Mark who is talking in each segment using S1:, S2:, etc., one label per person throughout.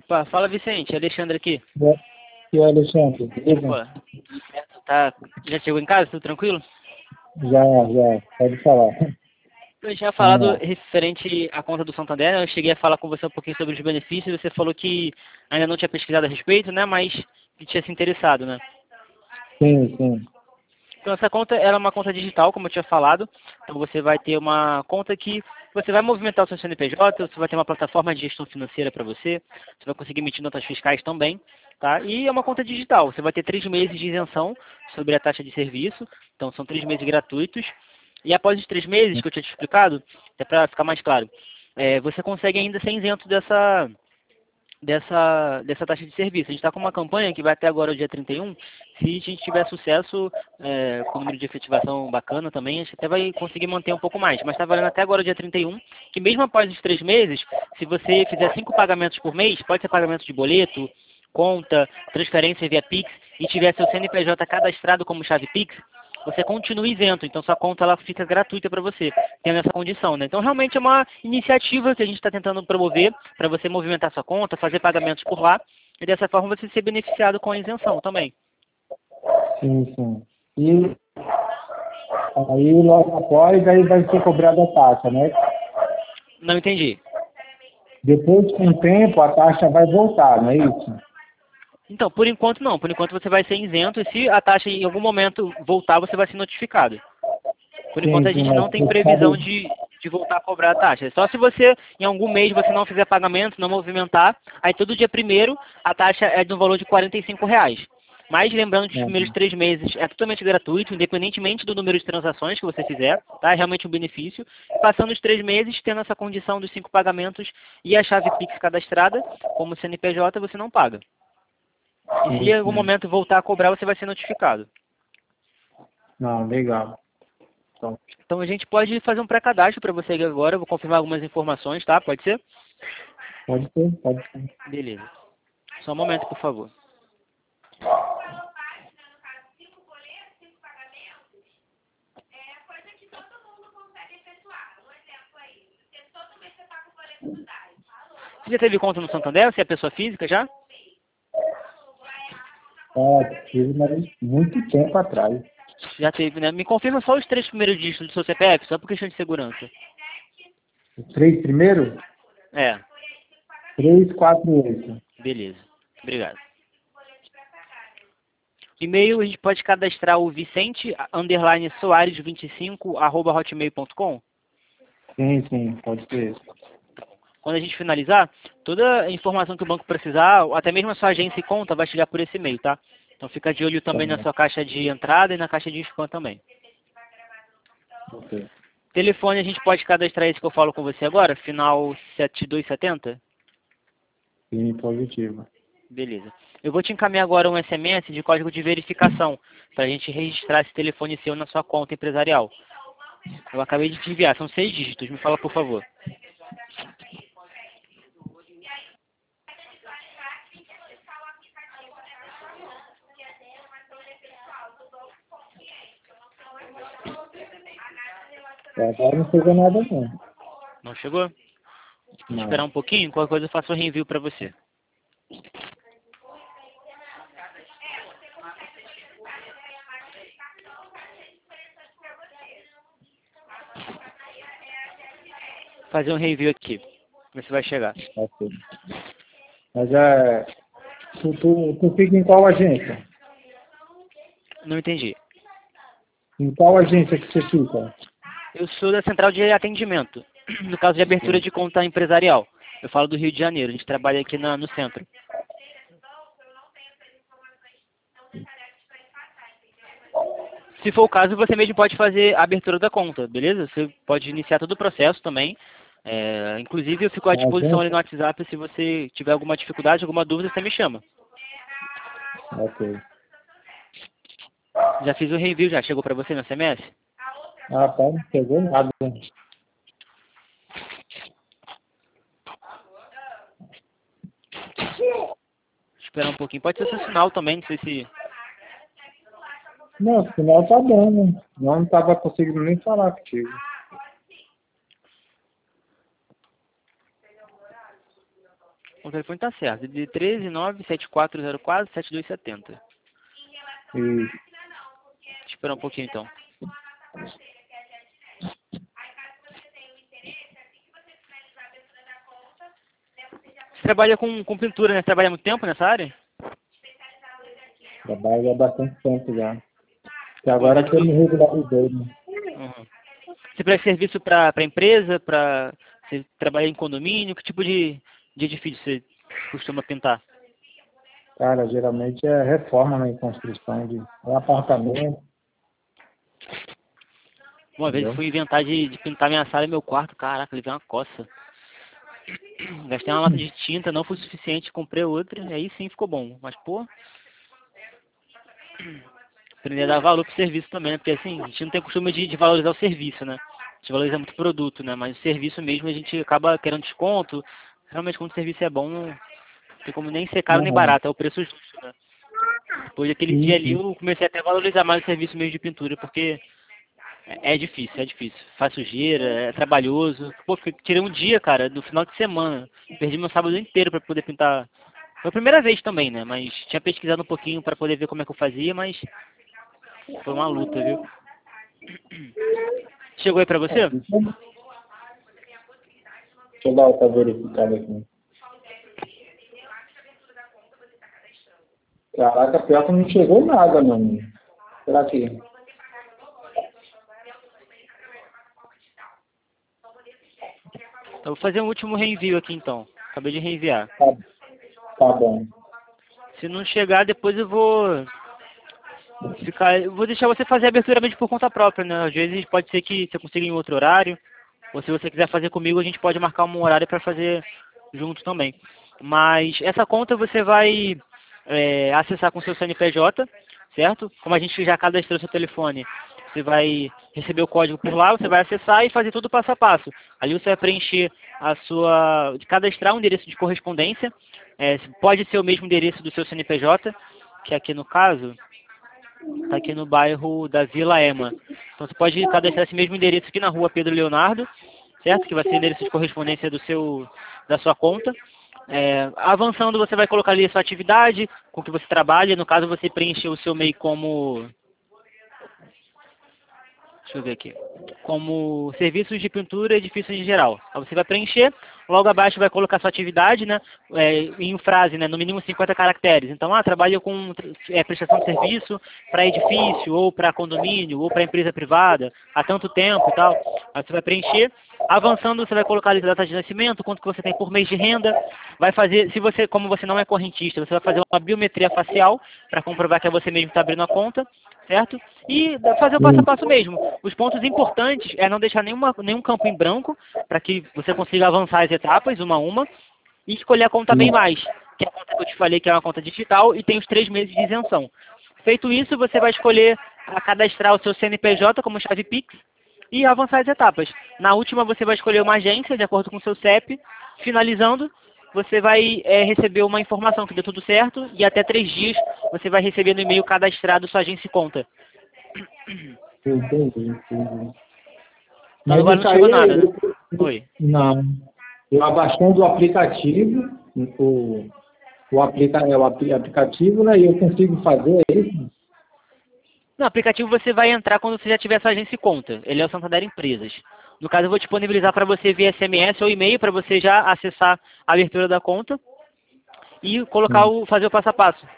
S1: Opa, fala Vicente, Alexandre aqui.
S2: E aí, Alexandre, beleza?
S1: Opa, tudo certo? Tá, já chegou em casa, tudo tranquilo?
S2: Já, pode falar.
S1: Eu tinha
S2: Vamos
S1: falado
S2: lá.
S1: referente à conta do Santander, né? Eu cheguei a falar com você um pouquinho sobre os benefícios, você falou que ainda não tinha pesquisado a respeito, né, mas que tinha se interessado, né?
S2: Sim.
S1: Então essa conta era uma conta digital, como eu tinha falado. Então você vai ter uma conta que você vai movimentar o seu CNPJ, você vai ter uma plataforma de gestão financeira para você, você vai conseguir emitir notas fiscais também, tá? E é uma conta digital, você vai ter 3 meses de isenção sobre a taxa de serviço, então são 3 meses gratuitos. E após os 3 meses que eu tinha te explicado, é para ficar mais claro, você consegue ainda ser isento dessa taxa de serviço. A gente está com uma campanha que vai até agora o dia 31. Se a gente tiver sucesso, com o número de efetivação bacana também, a gente até vai conseguir manter um pouco mais. Mas está valendo até agora o dia 31, que mesmo após os 3 meses, se você fizer 5 pagamentos por mês, pode ser pagamento de boleto, conta, transferência via Pix, e tiver seu CNPJ cadastrado como chave Pix, você continua isento, então sua conta ela fica gratuita para você, tendo essa condição, né? Então realmente é uma iniciativa que a gente está tentando promover para você movimentar sua conta, fazer pagamentos por lá, e dessa forma você ser beneficiado com a isenção também.
S2: Sim. E aí logo após aí vai ser cobrada a taxa, né?
S1: Não entendi.
S2: Depois com o tempo a taxa vai voltar, não é isso?
S1: Então, por enquanto não. Por enquanto você vai ser isento e se a taxa em algum momento voltar, você vai ser notificado. Por enquanto a
S2: Sim,
S1: gente
S2: mas
S1: não tem
S2: você
S1: previsão
S2: sabe.
S1: de voltar a cobrar a taxa. Só se você, em algum mês, você não fizer pagamento, não movimentar, aí todo dia primeiro a taxa é do valor de R$ 45. Mas lembrando que os primeiros 3 meses é totalmente gratuito, independentemente do número de transações que você fizer, tá? É realmente um benefício. Passando os 3 meses, tendo essa condição dos 5 pagamentos e a chave Pix cadastrada, como CNPJ, você não paga. E se em algum
S2: Sim.
S1: momento voltar a cobrar, você vai ser notificado.
S2: Não, legal. Então,
S1: Então a gente pode fazer um pré-cadastro para você agora, eu vou confirmar algumas informações, tá? Pode ser?
S2: pode ser.
S1: Beleza. Só um momento, por favor. Você já teve conta no Santander? Você é pessoa física já?
S2: Tive, mas muito tempo atrás.
S1: Já teve, né? Me confirma só os 3 primeiros dígitos do seu CPF, só por questão de segurança.
S2: Os 3 primeiros?
S1: É,
S2: 348.
S1: beleza. Obrigado. E-mail, a gente pode cadastrar o Vicente_Soares25 @hotmail.com.
S2: Sim, pode ser.
S1: Quando a gente finalizar, toda a informação que o banco precisar, ou até mesmo a sua agência e conta, vai chegar por esse e-mail, tá? Então fica de olho
S2: Tá
S1: também na
S2: bom.
S1: sua caixa de entrada e na caixa de spam também.
S2: Ok.
S1: Telefone, a gente pode cadastrar esse que eu falo com você agora, final 7270?
S2: Sim, positivo.
S1: Beleza. Eu vou te encaminhar agora um SMS de código de verificação, para a gente registrar esse telefone seu na sua conta empresarial. Eu acabei de te enviar, são 6 dígitos, me fala por favor.
S2: Agora não chegou nada não.
S1: Não chegou? Vou esperar
S2: Não.
S1: um pouquinho, qualquer coisa eu faço o reenvio para você. Fazer um reenvio aqui, ver se vai chegar.
S2: Ok. Mas tu fica em qual agência?
S1: Não entendi.
S2: Em qual agência que você fica?
S1: Eu sou da central de atendimento, no caso de abertura de conta empresarial. Eu falo do Rio de Janeiro, a gente trabalha aqui no centro. Se for o caso, você mesmo pode fazer a abertura da conta, beleza? Você pode iniciar todo o processo também. Inclusive, eu fico à
S2: Na
S1: disposição ali no
S2: agência?
S1: WhatsApp. Se você tiver alguma dificuldade, alguma dúvida, você me chama.
S2: Ok.
S1: Já fiz o review, já chegou para você no SMS?
S2: Tá, não chegou nada.
S1: Esperar um pouquinho. Pode ser seu sinal também, não sei se...
S2: Não, o sinal tá bom, né? Não estava conseguindo nem falar contigo.
S1: O telefone tá certo. De 13974047270.
S2: E
S1: Esperar um pouquinho então. Você trabalha com pintura, né? Você trabalha há muito tempo nessa área?
S2: trabalho há bastante tempo já. E agora que eu me regularizei, né?
S1: Uhum. Você presta serviço para empresa, você trabalha em condomínio? Que tipo de edifício você costuma pintar?
S2: Cara, geralmente é reforma, né, em construção de apartamento,
S1: Uma vez eu
S2: entendeu?
S1: fui inventar de pintar minha sala e meu quarto, caraca, levei uma coça. Gastei uma lata de tinta, não foi suficiente, comprei outra, e aí sim ficou bom. Mas, pô, aprender a dar valor pro serviço também, né? Porque assim, a gente não tem costume de valorizar o serviço, né? A gente valoriza muito o produto, né? Mas o serviço mesmo a gente acaba querendo desconto. Realmente quando o serviço é bom, não tem como nem ser caro nem
S2: Não,
S1: barato, é o preço justo, né? Depois daquele dia ali
S2: sim.
S1: eu comecei até a valorizar mais o serviço mesmo de pintura, porque é difícil, é difícil. Faz sujeira, é trabalhoso. Pô, tirei um dia, cara, no final de semana. Perdi meu sábado inteiro pra poder pintar. Foi a primeira vez também, né? Mas tinha pesquisado um pouquinho pra poder ver como é que eu fazia, mas foi uma luta, viu? Chegou aí pra você?
S2: Deixa eu dar outra verificada aqui. Caraca, pior que não chegou nada, mano. Será que...
S1: Eu vou fazer um último reenvio aqui então. Acabei de reenviar.
S2: Tá, tá bom.
S1: Se não chegar, depois eu vou ficar. Eu vou deixar você fazer a abertura mesmo por conta própria, né? Às vezes pode ser que você consiga em outro horário. Ou se você quiser fazer comigo, a gente pode marcar um horário para fazer junto também. Mas essa conta você vai acessar com seu CNPJ, certo? Como a gente já cadastrou seu telefone, você vai receber o código por lá, você vai acessar e fazer tudo passo a passo. Ali você vai preencher cadastrar um endereço de correspondência. Pode ser o mesmo endereço do seu CNPJ, que aqui no caso está aqui no bairro da Vila Ema. Então você pode cadastrar esse mesmo endereço aqui na rua Pedro Leonardo, certo? Que vai ser o endereço de correspondência da sua conta. Avançando, você vai colocar ali a sua atividade, com que você trabalha. No caso, você preencheu o seu MEI como... Deixa eu ver aqui. Como serviços de pintura e edifícios em geral. Aí você vai preencher, logo abaixo vai colocar sua atividade, né? Em frase, né? No mínimo 50 caracteres. Então, trabalho com prestação de serviço para edifício, ou para condomínio, ou para empresa privada, há tanto tempo e tal. Aí você vai preencher. Avançando, você vai colocar ali a data de nascimento, quanto que você tem por mês de renda. Vai fazer, como você não é correntista, você vai fazer uma biometria facial para comprovar que é você mesmo que está abrindo a conta, certo? E fazer o passo a passo mesmo. Os pontos importantes é não deixar nenhum campo em branco, para que você consiga avançar as etapas, uma a uma, e escolher a conta bem mais, que é a conta que eu te falei que é uma conta digital e tem os 3 meses de isenção. Feito isso, você vai escolher cadastrar o seu CNPJ como chave Pix e avançar as etapas. Na última, você vai escolher uma agência de acordo com o seu CEP. Finalizando, você vai receber uma informação que deu tudo certo e até 3 dias você vai receber no e-mail cadastrado sua agência e conta.
S2: Entendi.
S1: Então
S2: Mas
S1: agora não
S2: isso
S1: chegou
S2: aí,
S1: nada, né? Oi.
S2: não. Eu abaixando o aplicativo, aplicativo, né, e eu consigo fazer isso.
S1: No aplicativo você vai entrar quando você já tiver sua agência e conta. Ele é o Santander Empresas. No caso, eu vou disponibilizar para você via SMS ou e-mail para você já acessar a abertura da conta e fazer o passo a passo.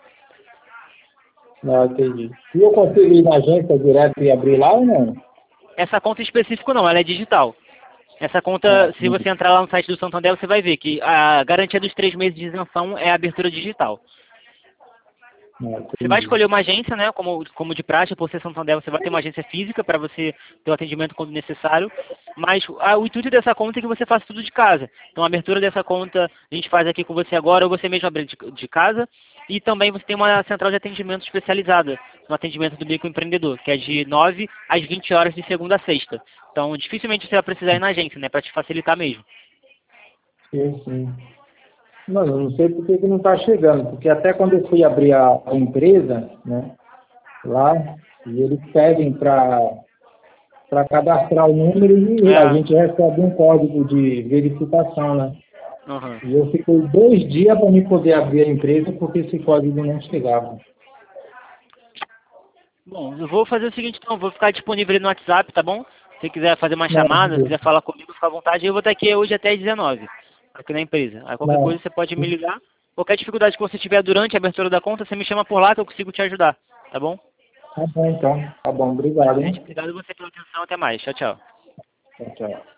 S2: Não, entendi. E eu consigo ir na agência direto e abrir lá ou não?
S1: Essa conta em específico não, ela é digital. Essa conta, se você entrar lá no site do Santander, você vai ver que a garantia dos 3 meses de isenção é a abertura digital. Você vai escolher uma agência, né, como de praxe, por ser Santander, você vai ter uma agência física para você ter o atendimento quando necessário, mas o intuito dessa conta é que você faça tudo de casa. Então a abertura dessa conta a gente faz aqui com você agora, ou você mesmo abre de casa, e também você tem uma central de atendimento especializada, no atendimento do microempreendedor, que é de 9 às 20 horas de segunda a sexta. Então dificilmente você vai precisar ir na agência, né, para te facilitar mesmo.
S2: Sim, sim. Mano, eu não sei por que não está chegando, porque até quando eu fui abrir a empresa, né, lá, e eles pedem para cadastrar o número e a gente recebe um código de verificação, né?
S1: Aham.
S2: E eu fiquei 2 dias para me poder abrir a empresa porque esse código não chegava.
S1: Bom, eu vou fazer o seguinte então, vou ficar disponível ali no WhatsApp, tá bom? Se quiser fazer uma chamada, se
S2: Maravilha.
S1: quiser falar comigo, fica à vontade. Eu vou estar aqui hoje até às 19, aqui na empresa. Aí qualquer
S2: Não.
S1: coisa você pode me ligar. Qualquer dificuldade que você tiver durante a abertura da conta, você me chama por lá que eu consigo te ajudar, tá bom?
S2: Tá bom, então. Tá bom. Obrigado,
S1: Gente,
S2: hein?
S1: obrigado você pela atenção, até mais. Tchau, tchau.
S2: Tchau, tchau.